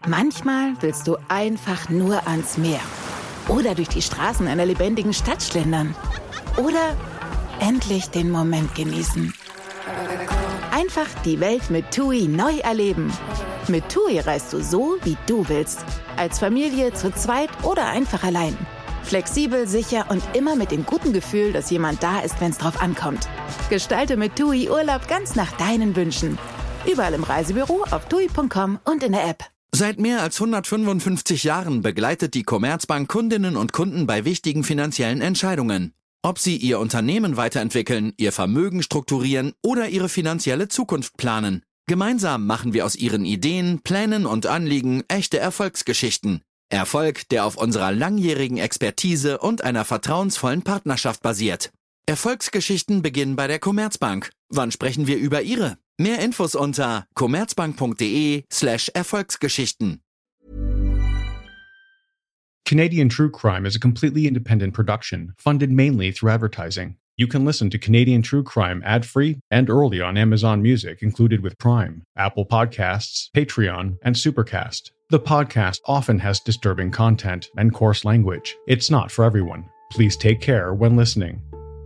Manchmal willst du einfach nur ans Meer. Oder durch die Straßen einer lebendigen Stadt schlendern. Oder endlich den Moment genießen. Einfach die Welt mit TUI neu erleben. Mit TUI reist du so, wie du willst. Als Familie, zu zweit oder einfach allein. Flexibel, sicher und immer mit dem guten Gefühl, dass jemand da ist, wenn es drauf ankommt. Gestalte mit TUI Urlaub ganz nach deinen Wünschen. Überall im Reisebüro, auf TUI.com und in der App. Seit mehr als 155 Jahren begleitet die Commerzbank Kundinnen und Kunden bei wichtigen finanziellen Entscheidungen. Ob sie ihr Unternehmen weiterentwickeln, ihr Vermögen strukturieren oder ihre finanzielle Zukunft planen. Gemeinsam machen wir aus ihren Ideen, Plänen und Anliegen echte Erfolgsgeschichten. Erfolg, der auf unserer langjährigen Expertise und einer vertrauensvollen Partnerschaft basiert. Erfolgsgeschichten beginnen bei der Commerzbank. Wann sprechen wir über Ihre? Mehr Infos unter commerzbank.de/Erfolgsgeschichten. Canadian True Crime is a completely independent production, funded mainly through advertising. You can listen to Canadian True Crime ad-free and early on Amazon Music, included with Prime, Apple Podcasts, Patreon, and Supercast. The podcast often has disturbing content and coarse language. It's not for everyone. Please take care when listening.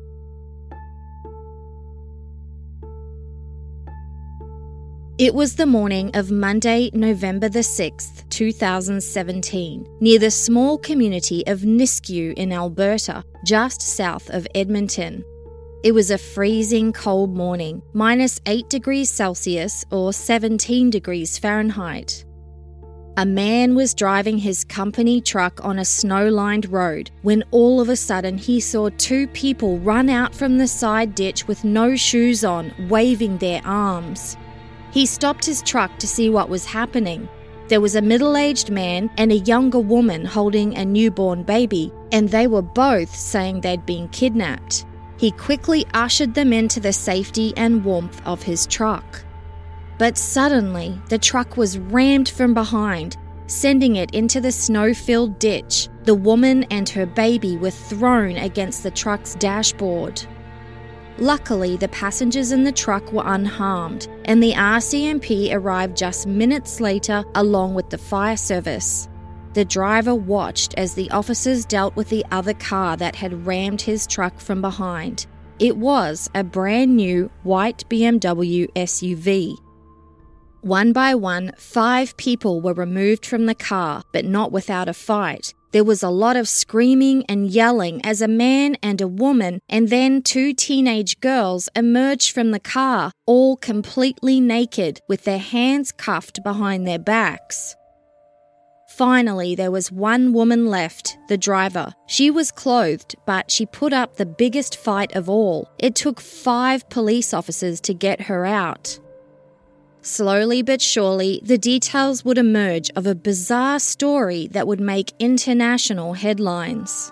It was the morning of Monday, November the 6th, 2017, near the small community of Nisku in Alberta, just south of Edmonton. It was a freezing cold morning, -8 degrees Celsius or 17 degrees Fahrenheit. A man was driving his company truck on a snow-lined road when all of a sudden he saw two people run out from the side ditch with no shoes on, waving their arms. He stopped his truck to see what was happening. There was a middle-aged man and a younger woman holding a newborn baby, and they were both saying they'd been kidnapped. He quickly ushered them into the safety and warmth of his truck. But suddenly, the truck was rammed from behind, sending it into the snow-filled ditch. The woman and her baby were thrown against the truck's dashboard. Luckily, the passengers in the truck were unharmed, and the RCMP arrived just minutes later along with the fire service. The driver watched as the officers dealt with the other car that had rammed his truck from behind. It was a brand new white BMW SUV. One by one, 5 people were removed from the car, but not without a fight. There was a lot of screaming and yelling as a man and a woman and then 2 teenage girls emerged from the car, all completely naked, with their hands cuffed behind their backs. Finally, there was one woman left, the driver. She was clothed, but she put up the biggest fight of all. It took 5 police officers to get her out. Slowly but surely, the details would emerge of a bizarre story that would make international headlines.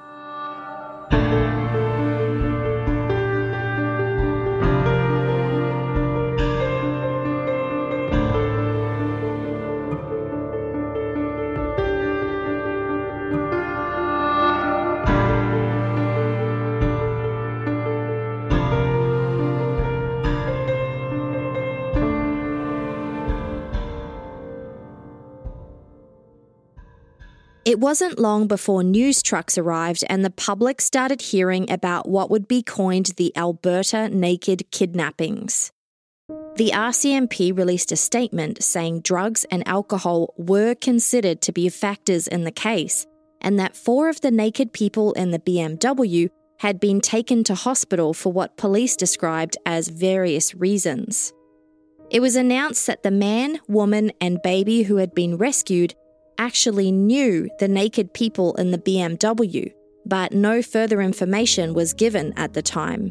It wasn't long before news trucks arrived and the public started hearing about what would be coined the Alberta Naked Kidnappings. The RCMP released a statement saying drugs and alcohol were considered to be factors in the case, and that 4 of the naked people in the BMW had been taken to hospital for what police described as various reasons. It was announced that the man, woman, and baby who had been rescued actually knew the naked people in the BMW, but no further information was given at the time.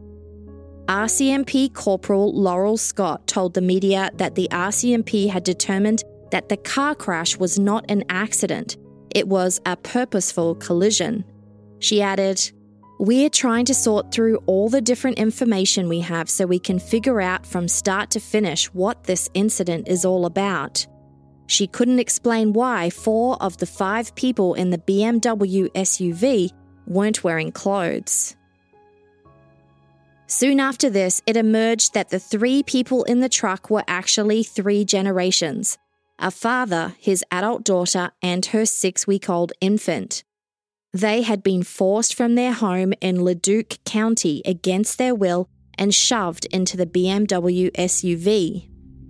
RCMP Corporal Laurel Scott told the media that the RCMP had determined that the car crash was not an accident, it was a purposeful collision. She added, "We're trying to sort through all the different information we have so we can figure out from start to finish what this incident is all about." She couldn't explain why 4 of the 5 people in the BMW SUV weren't wearing clothes. Soon after this, it emerged that the 3 people in the truck were actually 3 generations. a father, his adult daughter, and her 6-week-old infant. They had been forced from their home in Leduc County against their will and shoved into the BMW SUV.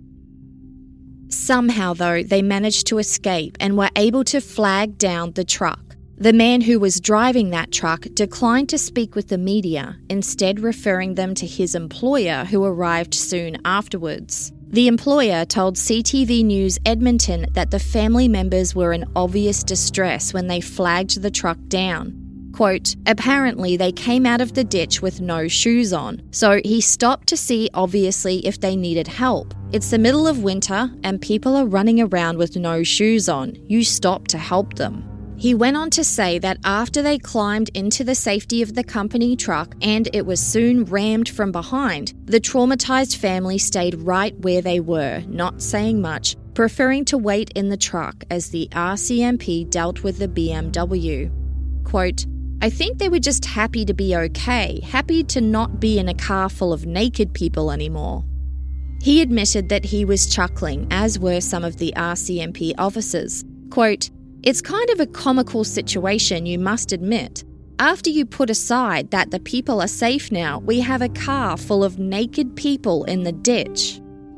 Somehow, though, they managed to escape and were able to flag down the truck. The man who was driving that truck declined to speak with the media, instead referring them to his employer, who arrived soon afterwards. The employer told CTV News Edmonton that the family members were in obvious distress when they flagged the truck down. Quote, apparently they came out of the ditch with no shoes on, so he stopped to see obviously if they needed help. It's the middle of winter and people are running around with no shoes on. You stop to help them. He went on to say that after they climbed into the safety of the company truck and it was soon rammed from behind, the traumatized family stayed right where they were, not saying much, preferring to wait in the truck as the RCMP dealt with the BMW. Quote, I think they were just happy to be okay, happy to not be in a car full of naked people anymore. He admitted that he was chuckling, as were some of the RCMP officers. Quote, it's kind of a comical situation, you must admit. After you put aside that the people are safe now, we have a car full of naked people in the ditch.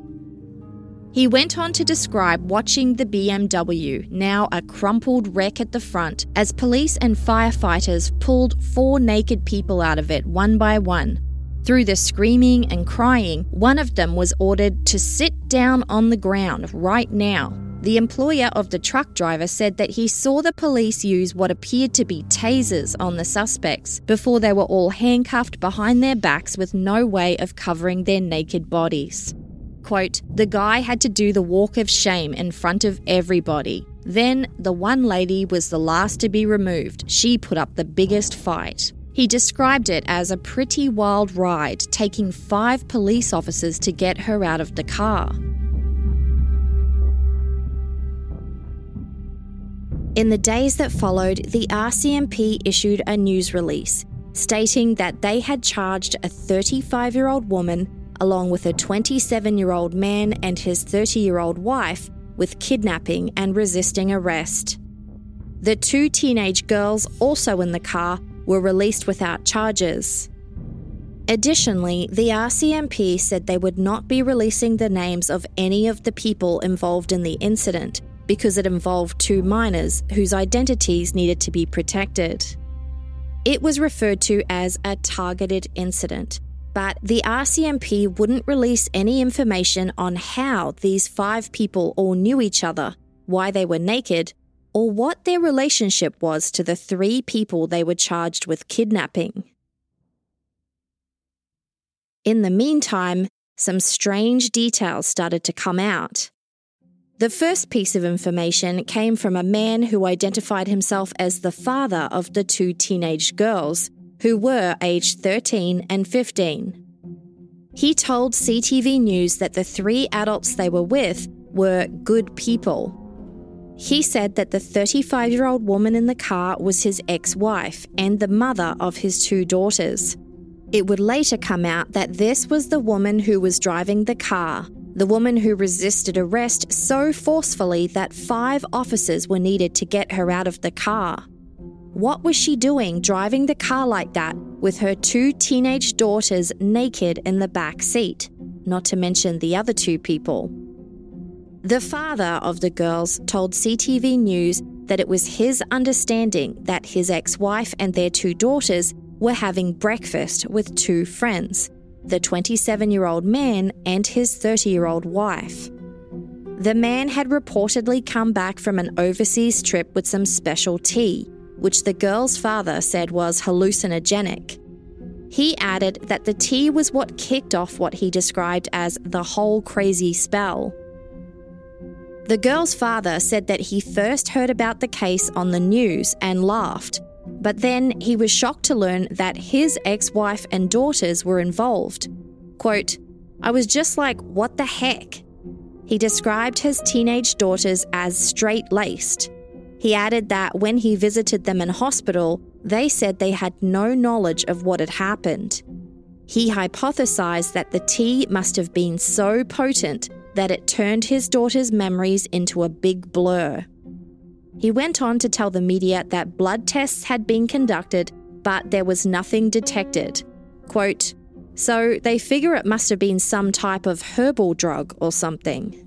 He went on to describe watching the BMW, now a crumpled wreck at the front, as police and firefighters pulled 4 naked people out of it one by one. Through the screaming and crying, one of them was ordered to sit down on the ground right now. The employer of the truck driver said that he saw the police use what appeared to be tasers on the suspects before they were all handcuffed behind their backs with no way of covering their naked bodies. Quote, the guy had to do the walk of shame in front of everybody. Then the one lady was the last to be removed. She put up the biggest fight. He described it as a pretty wild ride, taking 5 police officers to get her out of the car. In the days that followed, the RCMP issued a news release stating that they had charged a 35-year-old woman along with a 27-year-old man and his 30-year-old wife with kidnapping and resisting arrest. The 2 teenage girls, also in the car, were released without charges. Additionally, the RCMP said they would not be releasing the names of any of the people involved in the incident, because it involved 2 minors whose identities needed to be protected. It was referred to as a targeted incident, but the RCMP wouldn't release any information on how these 5 people all knew each other, why they were naked, or what their relationship was to the 3 people they were charged with kidnapping. In the meantime, some strange details started to come out. The first piece of information came from a man who identified himself as the father of the 2 teenage girls, who were aged 13 and 15. He told CTV News that the 3 adults they were with were good people. He said that the 35-year-old woman in the car was his ex-wife and the mother of his 2 daughters. It would later come out that this was the woman who was driving the car, the woman who resisted arrest so forcefully that 5 officers were needed to get her out of the car. What was she doing driving the car like that with her 2 teenage daughters naked in the back seat, not to mention the other 2 people? The father of the girls told CTV News that it was his understanding that his ex-wife and their 2 daughters were having breakfast with 2 friends, the 27-year-old man and his 30-year-old wife. The man had reportedly come back from an overseas trip with some special tea, which the girl's father said was hallucinogenic. He added that the tea was what kicked off what he described as the whole crazy spell. The girl's father said that he first heard about the case on the news and laughed, but then he was shocked to learn that his ex-wife and daughters were involved. Quote, I was just like, what the heck? He described his teenage daughters as straight-laced. He added that when he visited them in hospital, they said they had no knowledge of what had happened. He hypothesized that the tea must have been so potent that it turned his daughter's memories into a big blur. He went on to tell the media that blood tests had been conducted, but there was nothing detected. Quote, "So they figure it must have been some type of herbal drug or something."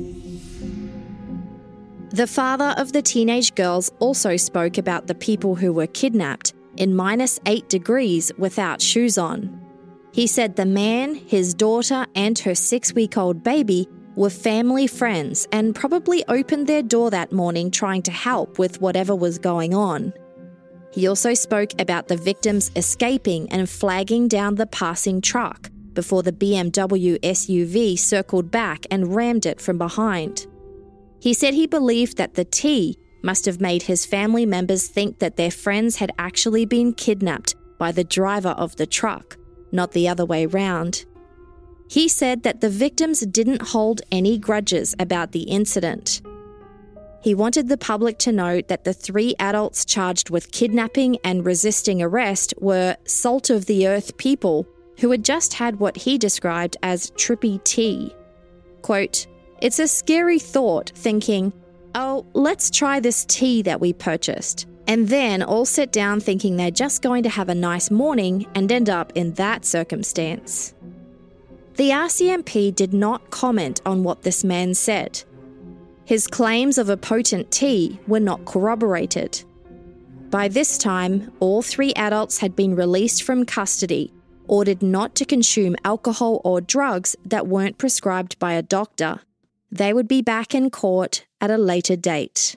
The father of the teenage girls also spoke about the people who were kidnapped in -8 degrees without shoes on. He said the man, his daughter, and her 6-week-old baby were family friends and probably opened their door that morning trying to help with whatever was going on. He also spoke about the victims escaping and flagging down the passing truck before the BMW SUV circled back and rammed it from behind. He said he believed that the tea must have made his family members think that their friends had actually been kidnapped by the driver of the truck, not the other way round. He said that the victims didn't hold any grudges about the incident. He wanted the public to know that the 3 adults charged with kidnapping and resisting arrest were salt-of-the-earth people who had just had what he described as trippy tea. Quote, "It's a scary thought thinking, oh, let's try this tea that we purchased, and then all sit down thinking they're just going to have a nice morning and end up in that circumstance." The RCMP did not comment on what this man said. His claims of a potent tea were not corroborated. By this time, all 3 adults had been released from custody, ordered not to consume alcohol or drugs that weren't prescribed by a doctor. They would be back in court at a later date.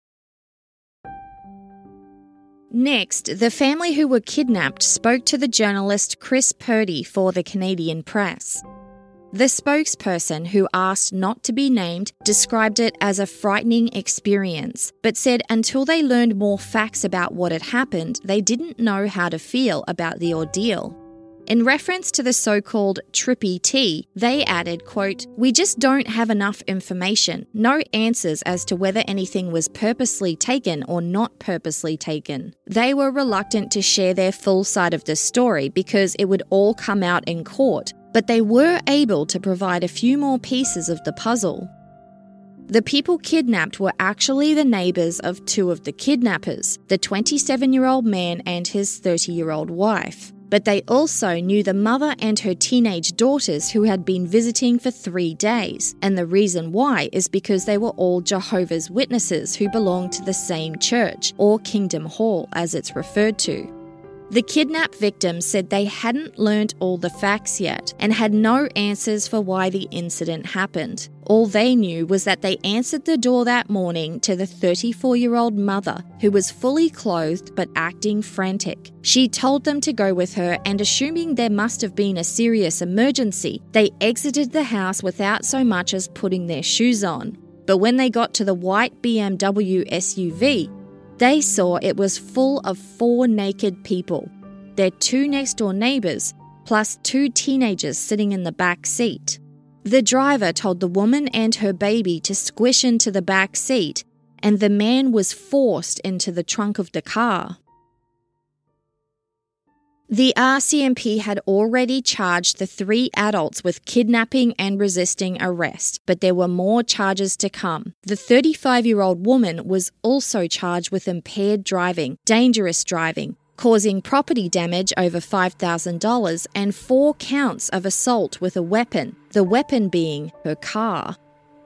Next, the family who were kidnapped spoke to the journalist Chris Purdy for the Canadian Press. The spokesperson, who asked not to be named, described it as a frightening experience, but said until they learned more facts about what had happened, they didn't know how to feel about the ordeal. In reference to the so-called trippy tea, they added, quote, "We just don't have enough information, no answers as to whether anything was purposely taken or not purposely taken." They were reluctant to share their full side of the story because it would all come out in court, but they were able to provide a few more pieces of the puzzle. The people kidnapped were actually the neighbours of 2 of the kidnappers, the 27-year-old man and his 30-year-old wife. But they also knew the mother and her teenage daughters who had been visiting for 3 days, and the reason why is because they were all Jehovah's Witnesses who belonged to the same church, or Kingdom Hall as it's referred to. The kidnapped victims said they hadn't learned all the facts yet and had no answers for why the incident happened. All they knew was that they answered the door that morning to the 34-year-old mother, who was fully clothed but acting frantic. She told them to go with her, and assuming there must have been a serious emergency, they exited the house without so much as putting their shoes on. But when they got to the white BMW SUV, they saw it was full of 4 naked people, their 2 next-door neighbours, plus 2 teenagers sitting in the back seat. The driver told the woman and her baby to squish into the back seat, and the man was forced into the trunk of the car. The RCMP had already charged the 3 adults with kidnapping and resisting arrest, but there were more charges to come. The 35-year-old woman was also charged with impaired driving, dangerous driving, causing property damage over $5,000, and 4 counts of assault with a weapon, the weapon being her car.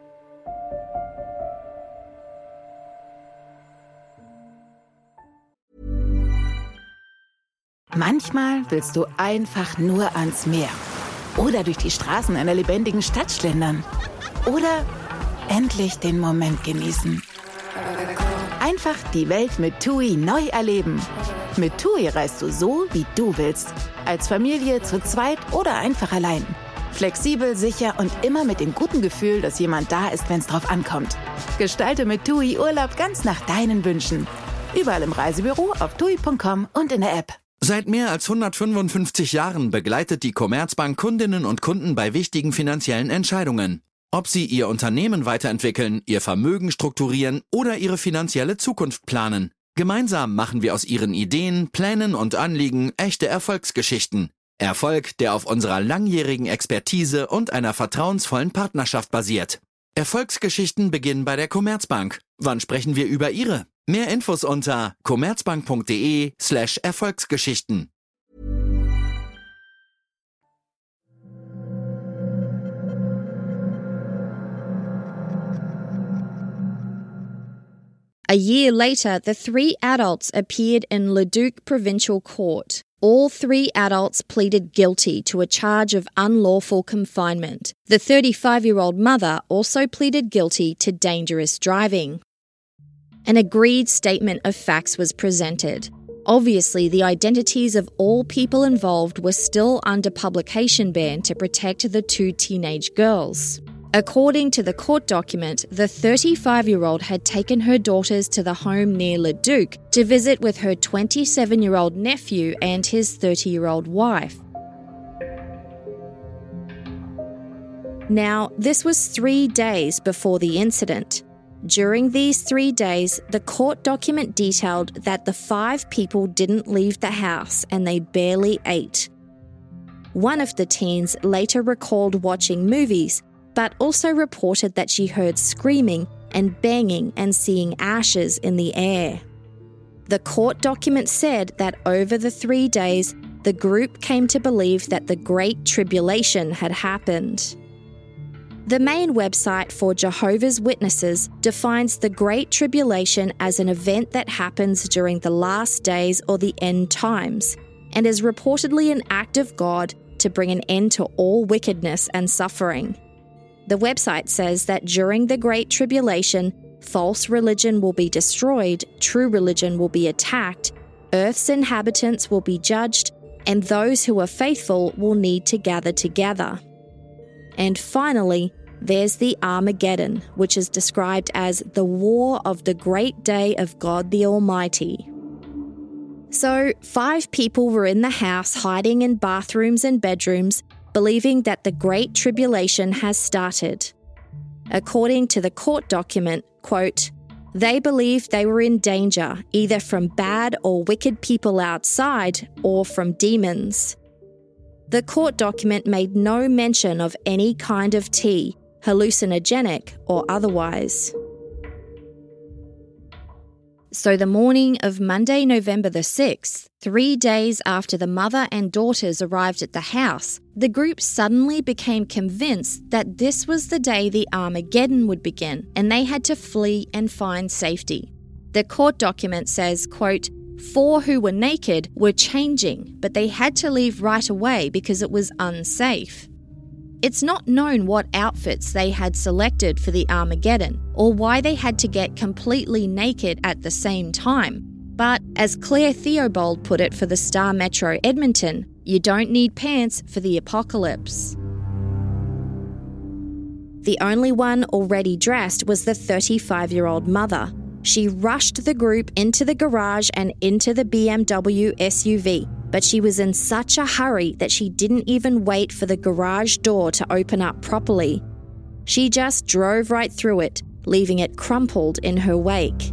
Manchmal willst du einfach nur ans Meer. Oder durch die Straßen einer lebendigen Stadt schlendern. Oder endlich den Moment genießen. Einfach die Welt mit TUI neu erleben. Mit TUI reist du so, wie du willst. Als Familie, zu zweit oder einfach allein. Flexibel, sicher und immer mit dem guten Gefühl, dass jemand da ist, wenn es drauf ankommt. Gestalte mit TUI Urlaub ganz nach deinen Wünschen. Überall im Reisebüro, auf TUI.com und in der App. Seit mehr als 155 Jahren begleitet die Commerzbank Kundinnen und Kunden bei wichtigen finanziellen Entscheidungen. Ob sie ihr Unternehmen weiterentwickeln, ihr Vermögen strukturieren oder ihre finanzielle Zukunft planen. Gemeinsam machen wir aus ihren Ideen, Plänen und Anliegen echte Erfolgsgeschichten. Erfolg, der auf unserer langjährigen Expertise und einer vertrauensvollen Partnerschaft basiert. Erfolgsgeschichten beginnen bei der Commerzbank. Wann sprechen wir über Ihre? Mehr Infos unter commerzbank.de/Erfolgsgeschichten. A year later, the 3 adults appeared in Leduc Provincial Court. All 3 adults pleaded guilty to a charge of unlawful confinement. The 35-year-old mother also pleaded guilty to dangerous driving. An agreed statement of facts was presented. Obviously, the identities of all people involved were still under publication ban to protect the 2 teenage girls. According to the court document, the 35-year-old had taken her daughters to the home near Leduc to visit with her 27-year-old nephew and his 30-year-old wife. Now, this was 3 days before the incident. During these 3 days, the court document detailed that the 5 people didn't leave the house and they barely ate. One of the teens later recalled watching movies, but also reported that she heard screaming and banging and seeing ashes in the air. The court document said that over the 3 days, the group came to believe that the Great Tribulation had happened. The main website for Jehovah's Witnesses defines the Great Tribulation as an event that happens during the last days or the end times, and is reportedly an act of God to bring an end to all wickedness and suffering. The website says that during the Great Tribulation, false religion will be destroyed, true religion will be attacked, Earth's inhabitants will be judged, and those who are faithful will need to gather together. And finally, there's the Armageddon, which is described as the war of the great day of God the Almighty. So, 5 people were in the house hiding in bathrooms and bedrooms, believing that the Great Tribulation has started. According to the court document, quote, they believed they were in danger, either from bad or wicked people outside or from demons. The court document made no mention of any kind of tea, hallucinogenic or otherwise. So the morning of Monday, November the 6th, 3 days after the mother and daughters arrived at the house, the group suddenly became convinced that this was the day the Armageddon would begin, and they had to flee and find safety. The court document says, quote, 4 who were naked were changing, but they had to leave right away because it was unsafe. It's not known what outfits they had selected for the Armageddon or why they had to get completely naked at the same time. But as Claire Theobald put it for the Star Metro Edmonton, you don't need pants for the apocalypse. The only one already dressed was the 35-year-old mother. She rushed the group into the garage and into the BMW SUV, but she was in such a hurry that she didn't even wait for the garage door to open up properly. She just drove right through it, leaving it crumpled in her wake.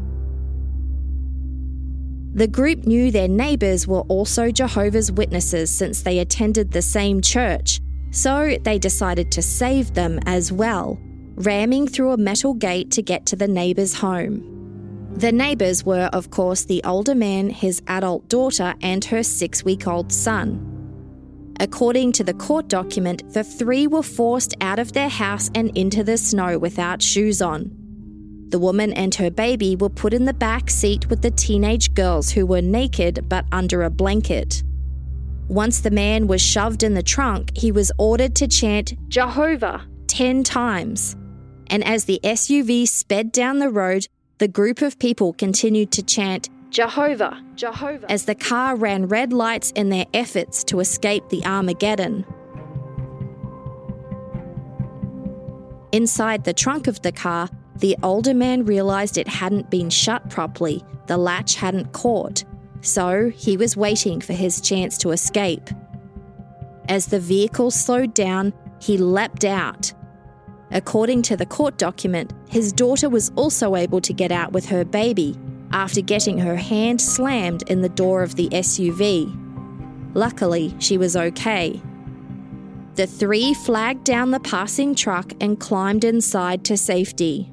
The group knew their neighbours were also Jehovah's Witnesses since they attended the same church, so they decided to save them as well, ramming through a metal gate to get to the neighbour's home. The neighbours were, of course, the older man, his adult daughter, and her 6-week-old son. According to the court document, the 3 were forced out of their house and into the snow without shoes on. The woman and her baby were put in the back seat with the teenage girls who were naked but under a blanket. Once the man was shoved in the trunk, he was ordered to chant Jehovah 10 times. And as the SUV sped down the road, the group of people continued to chant Jehovah, Jehovah, as the car ran red lights in their efforts to escape the Armageddon. Inside the trunk of the car, the older man realised it hadn't been shut properly, the latch hadn't caught, so he was waiting for his chance to escape. As the vehicle slowed down, he leapt out. According to the court document, his daughter was also able to get out with her baby after getting her hand slammed in the door of the SUV. Luckily, she was okay. The three flagged down the passing truck and climbed inside to safety.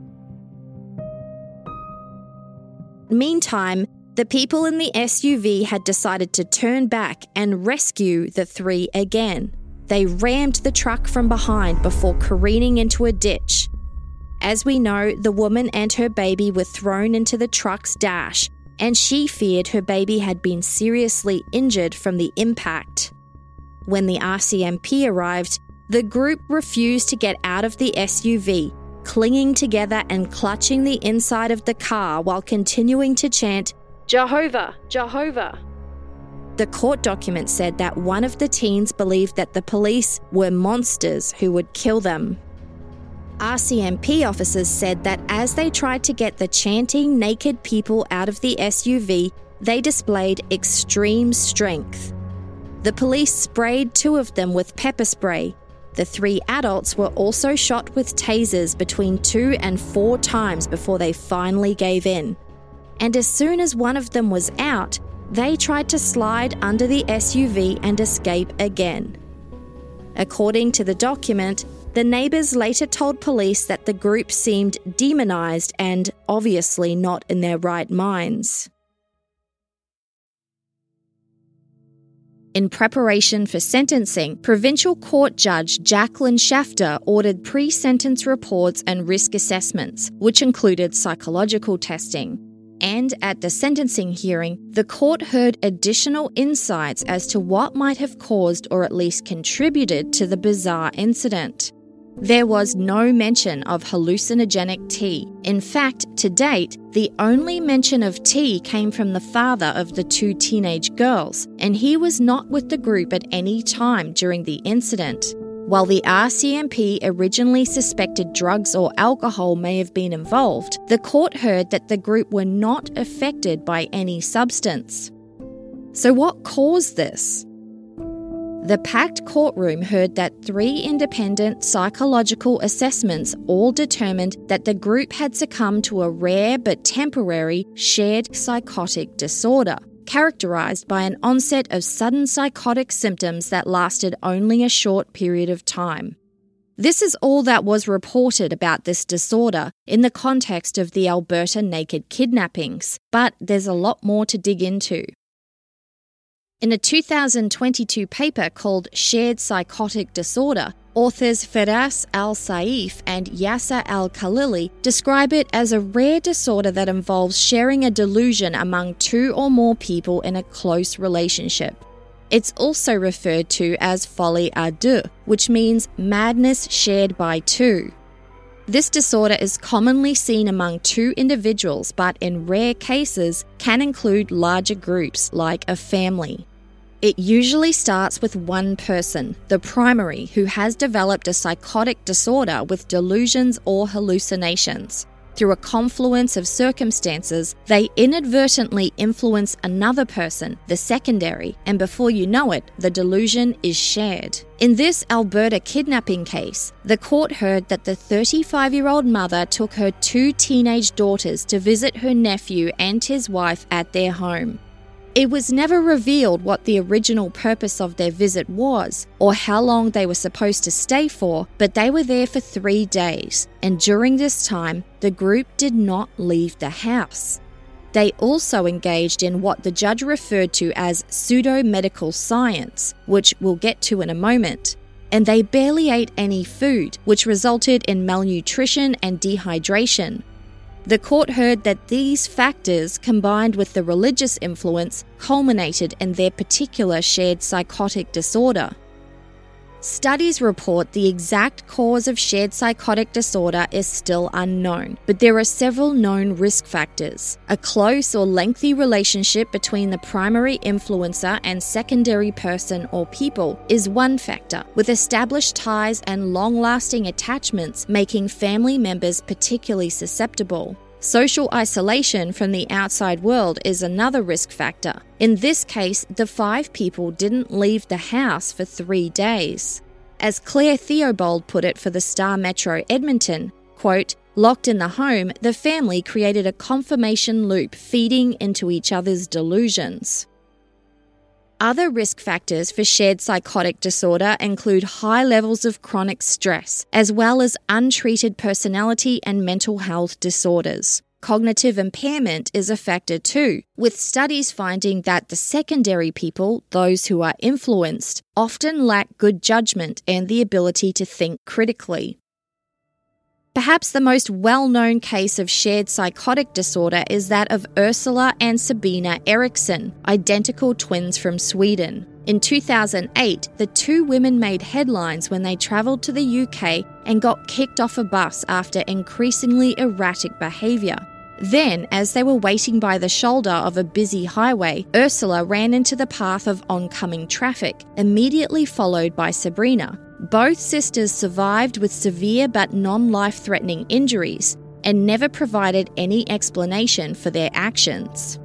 Meantime, the people in the SUV had decided to turn back and rescue the three again. They rammed the truck from behind before careening into a ditch. As we know, the woman and her baby were thrown into the truck's dash, and she feared her baby had been seriously injured from the impact. When the RCMP arrived, the group refused to get out of the SUV, clinging together and clutching the inside of the car while continuing to chant, "Jehovah, Jehovah." The court document said that one of the teens believed that the police were monsters who would kill them. RCMP officers said that as they tried to get the chanting naked people out of the SUV, they displayed extreme strength. The police sprayed two of them with pepper spray. The three adults were also shot with tasers between 2 and 4 times before they finally gave in. And as soon as one of them was out, they tried to slide under the SUV and escape again. According to the document, the neighbours later told police that the group seemed demonised and obviously not in their right minds. In preparation for sentencing, Provincial Court Judge Jacqueline Shafter ordered pre-sentence reports and risk assessments, which included psychological testing. And at the sentencing hearing, the court heard additional insights as to what might have caused or at least contributed to the bizarre incident. There was no mention of hallucinogenic tea. In fact, to date, the only mention of tea came from the father of the 2 teenage girls, and he was not with the group at any time during the incident. While the RCMP originally suspected drugs or alcohol may have been involved, the court heard that the group were not affected by any substance. So what caused this? The packed courtroom heard that 3 independent psychological assessments all determined that the group had succumbed to a rare but temporary shared psychotic disorder, characterised by an onset of sudden psychotic symptoms that lasted only a short period of time. This is all that was reported about this disorder in the context of the Alberta naked kidnappings, but there's a lot more to dig into. In a 2022 paper called Shared Psychotic Disorder, authors Firas Al-Saif and Yasser Al-Khalili describe it as a rare disorder that involves sharing a delusion among 2 or more people in a close relationship. It's also referred to as folie à 2, which means madness shared by 2. This disorder is commonly seen among 2 individuals, but in rare cases can include larger groups like a family. It usually starts with one person, the primary, who has developed a psychotic disorder with delusions or hallucinations. Through a confluence of circumstances, they inadvertently influence another person, the secondary, and before you know it, the delusion is shared. In this Alberta kidnapping case, the court heard that the 35-year-old mother took her 2 teenage daughters to visit her nephew and his wife at their home. It was never revealed what the original purpose of their visit was or how long they were supposed to stay for, but they were there for 3 days, and during this time, the group did not leave the house. They also engaged in what the judge referred to as pseudo-medical science, which we'll get to in a moment, and they barely ate any food, which resulted in malnutrition and dehydration. The court heard that these factors, combined with the religious influence, culminated in their particular shared psychotic disorder. Studies report the exact cause of shared psychotic disorder is still unknown, but there are several known risk factors. A close or lengthy relationship between the primary influencer and secondary person or people is one factor, with established ties and long-lasting attachments making family members particularly susceptible. Social isolation from the outside world is another risk factor. In this case, the 5 people didn't leave the house for 3 days. As Claire Theobald put it for the Star Metro Edmonton, quote, "Locked in the home, the family created a confirmation loop feeding into each other's delusions." Other risk factors for shared psychotic disorder include high levels of chronic stress, as well as untreated personality and mental health disorders. Cognitive impairment is a factor too, with studies finding that the secondary people, those who are influenced, often lack good judgment and the ability to think critically. Perhaps the most well-known case of shared psychotic disorder is that of Ursula and Sabina Eriksson, identical twins from Sweden. In 2008, the two women made headlines when they travelled to the UK and got kicked off a bus after increasingly erratic behaviour. Then, as they were waiting by the shoulder of a busy highway, Ursula ran into the path of oncoming traffic, immediately followed by Sabrina. Both sisters survived with severe but non-life-threatening injuries and never provided any explanation for their actions.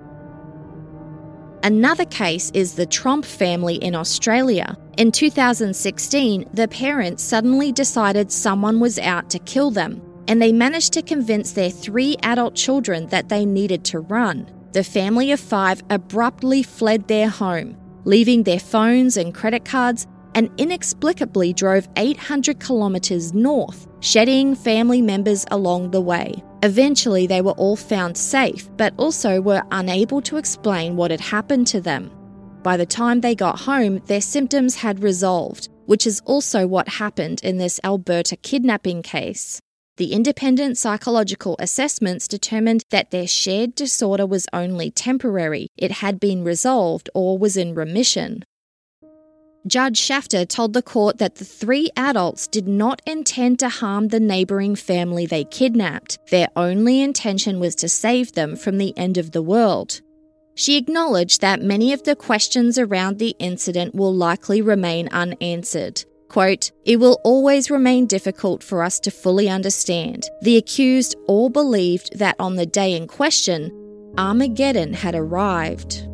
Another case is the Tromp family in Australia. In 2016, the parents suddenly decided someone was out to kill them, and they managed to convince their 3 adult children that they needed to run. The family of 5 abruptly fled their home, leaving their phones and credit cards, and inexplicably drove 800 kilometres north, shedding family members along the way. Eventually, they were all found safe, but also were unable to explain what had happened to them. By the time they got home, their symptoms had resolved, which is also what happened in this Alberta kidnapping case. The independent psychological assessments determined that their shared disorder was only temporary, it had been resolved or was in remission. Judge Shafter told the court that the 3 adults did not intend to harm the neighbouring family they kidnapped. Their only intention was to save them from the end of the world. She acknowledged that many of the questions around the incident will likely remain unanswered. Quote, "It will always remain difficult for us to fully understand. The accused all believed that on the day in question, Armageddon had arrived."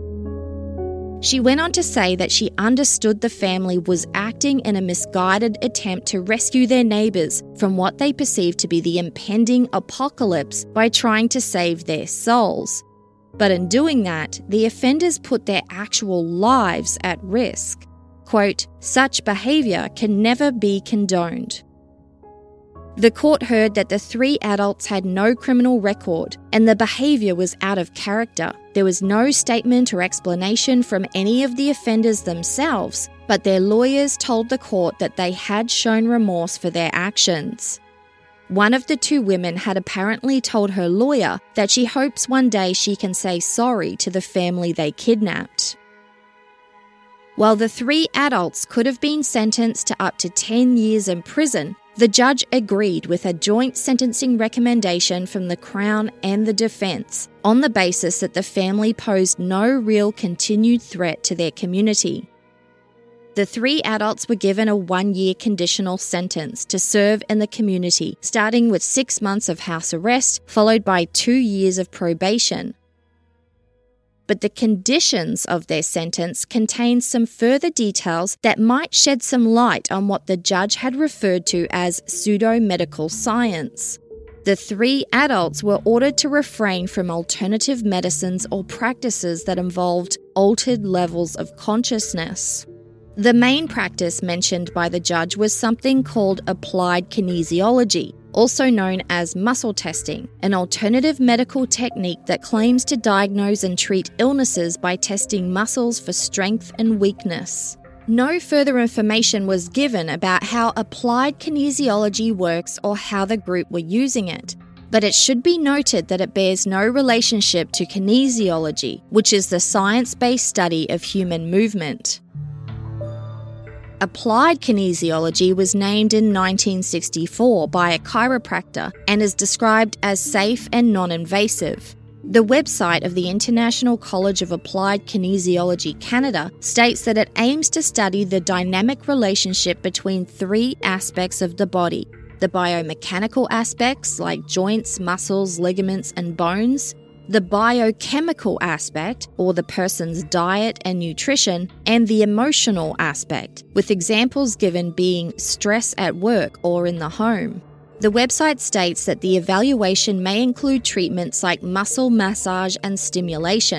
She went on to say that she understood the family was acting in a misguided attempt to rescue their neighbours from what they perceived to be the impending apocalypse by trying to save their souls. But in doing that, the offenders put their actual lives at risk. Quote, "Such behaviour can never be condoned." The court heard that the 3 adults had no criminal record and the behaviour was out of character. There was no statement or explanation from any of the offenders themselves, but their lawyers told the court that they had shown remorse for their actions. One of the 2 women had apparently told her lawyer that she hopes one day she can say sorry to the family they kidnapped. While the 3 adults could have been sentenced to up to 10 years in prison, the judge agreed with a joint sentencing recommendation from the Crown and the defence on the basis that the family posed no real continued threat to their community. The 3 adults were given a 1-year conditional sentence to serve in the community, starting with 6 months of house arrest, followed by 2 years of probation. But the conditions of their sentence contained some further details that might shed some light on what the judge had referred to as pseudo-medical science. The 3 adults were ordered to refrain from alternative medicines or practices that involved altered levels of consciousness. The main practice mentioned by the judge was something called applied kinesiology, also known as muscle testing, an alternative medical technique that claims to diagnose and treat illnesses by testing muscles for strength and weakness. No further information was given about how applied kinesiology works or how the group were using it, but it should be noted that it bears no relationship to kinesiology, which is the science-based study of human movement. Applied kinesiology was named in 1964 by a chiropractor and is described as safe and non-invasive. The website of the International College of Applied Kinesiology Canada states that it aims to study the dynamic relationship between 3 aspects of the body: the biomechanical aspects like joints, muscles, ligaments, and bones, the biochemical aspect, or the person's diet and nutrition, and the emotional aspect, with examples given being stress at work or in the home. The website states that the evaluation may include treatments like muscle massage and stimulation,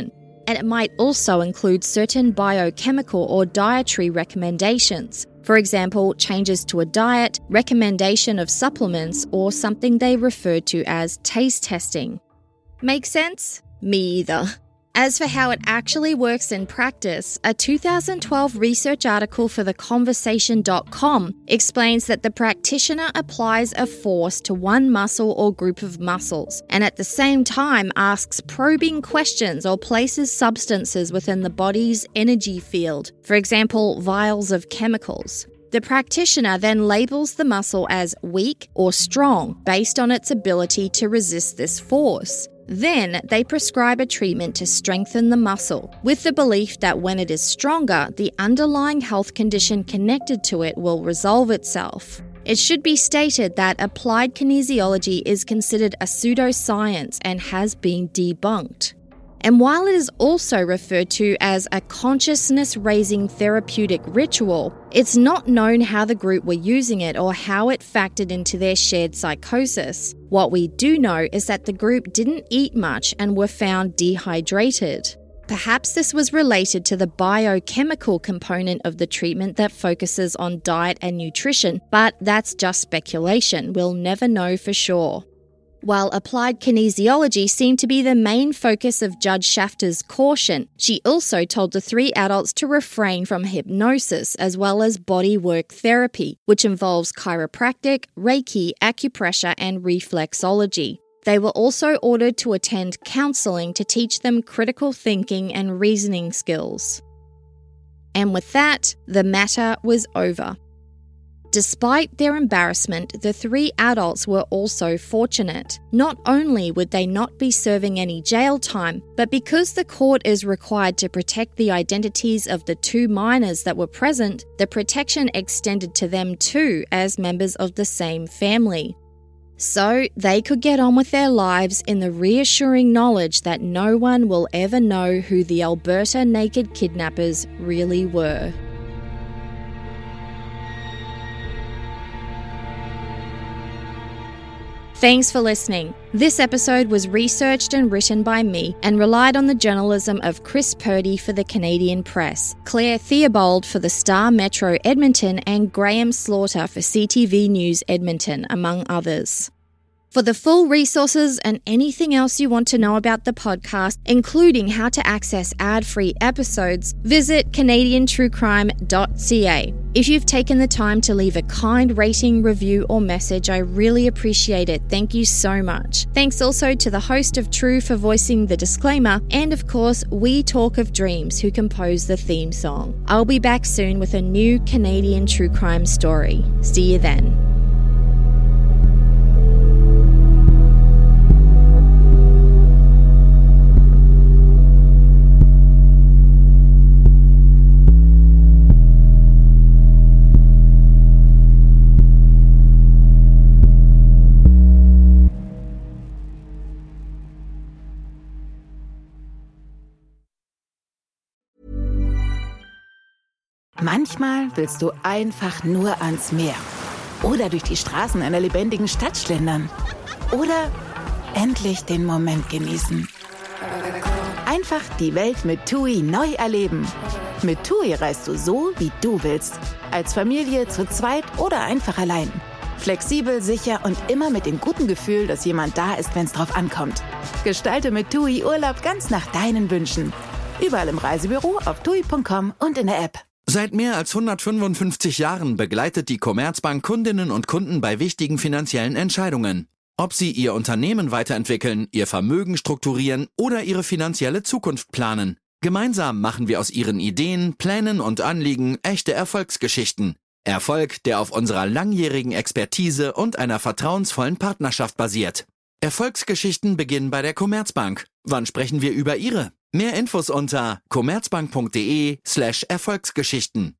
and it might also include certain biochemical or dietary recommendations. For example, changes to a diet, recommendation of supplements, or something they refer to as taste testing. Make sense? Me either. As for how it actually works in practice, a 2012 research article for theconversation.com explains that the practitioner applies a force to one muscle or group of muscles, and at the same time asks probing questions or places substances within the body's energy field, for example, vials of chemicals. The practitioner then labels the muscle as weak or strong based on its ability to resist this force. Then they prescribe a treatment to strengthen the muscle, with the belief that when it is stronger, the underlying health condition connected to it will resolve itself. It should be stated that applied kinesiology is considered a pseudoscience and has been debunked. And while it is also referred to as a consciousness-raising therapeutic ritual, it's not known how the group were using it or how it factored into their shared psychosis. What we do know is that the group didn't eat much and were found dehydrated. Perhaps this was related to the biochemical component of the treatment that focuses on diet and nutrition, but that's just speculation. We'll never know for sure. While applied kinesiology seemed to be the main focus of Judge Shafter's caution, she also told the three adults to refrain from hypnosis as well as bodywork therapy, which involves chiropractic, Reiki, acupressure, and reflexology. They were also ordered to attend counseling to teach them critical thinking and reasoning skills. And with that, the matter was over. Despite their embarrassment, the three adults were also fortunate. Not only would they not be serving any jail time, but because the court is required to protect the identities of the two minors that were present, the protection extended to them too as members of the same family. So they could get on with their lives in the reassuring knowledge that no one will ever know who the Alberta naked kidnappers really were. Thanks for listening. This episode was researched and written by me and relied on the journalism of Chris Purdy for the Canadian Press, Claire Theobald for the Star Metro Edmonton, and Graham Slaughter for CTV News Edmonton, among others. For the full resources and anything else you want to know about the podcast, including how to access ad-free episodes, visit canadiantruecrime.ca. If you've taken the time to leave a kind rating, review, or message, I really appreciate it. Thank you so much. Thanks also to the host of True for voicing the disclaimer, and of course, We Talk of Dreams, who composed the theme song. I'll be back soon with a new Canadian true crime story. See you then. Manchmal willst du einfach nur ans Meer. Oder durch die Straßen einer lebendigen Stadt schlendern. Oder endlich den Moment genießen. Einfach die Welt mit TUI neu erleben. Mit TUI reist du so, wie du willst. Als Familie, zu zweit oder einfach allein. Flexibel, sicher und immer mit dem guten Gefühl, dass jemand da ist, wenn es drauf ankommt. Gestalte mit TUI Urlaub ganz nach deinen Wünschen. Überall im Reisebüro, auf TUI.com und in der App. Seit mehr als 155 Jahren begleitet die Commerzbank Kundinnen und Kunden bei wichtigen finanziellen Entscheidungen. Ob sie ihr Unternehmen weiterentwickeln, ihr Vermögen strukturieren oder ihre finanzielle Zukunft planen. Gemeinsam machen wir aus ihren Ideen, Plänen und Anliegen echte Erfolgsgeschichten. Erfolg, der auf unserer langjährigen Expertise und einer vertrauensvollen Partnerschaft basiert. Erfolgsgeschichten beginnen bei der Commerzbank. Wann sprechen wir über Ihre? Mehr Infos unter commerzbank.de/Erfolgsgeschichten.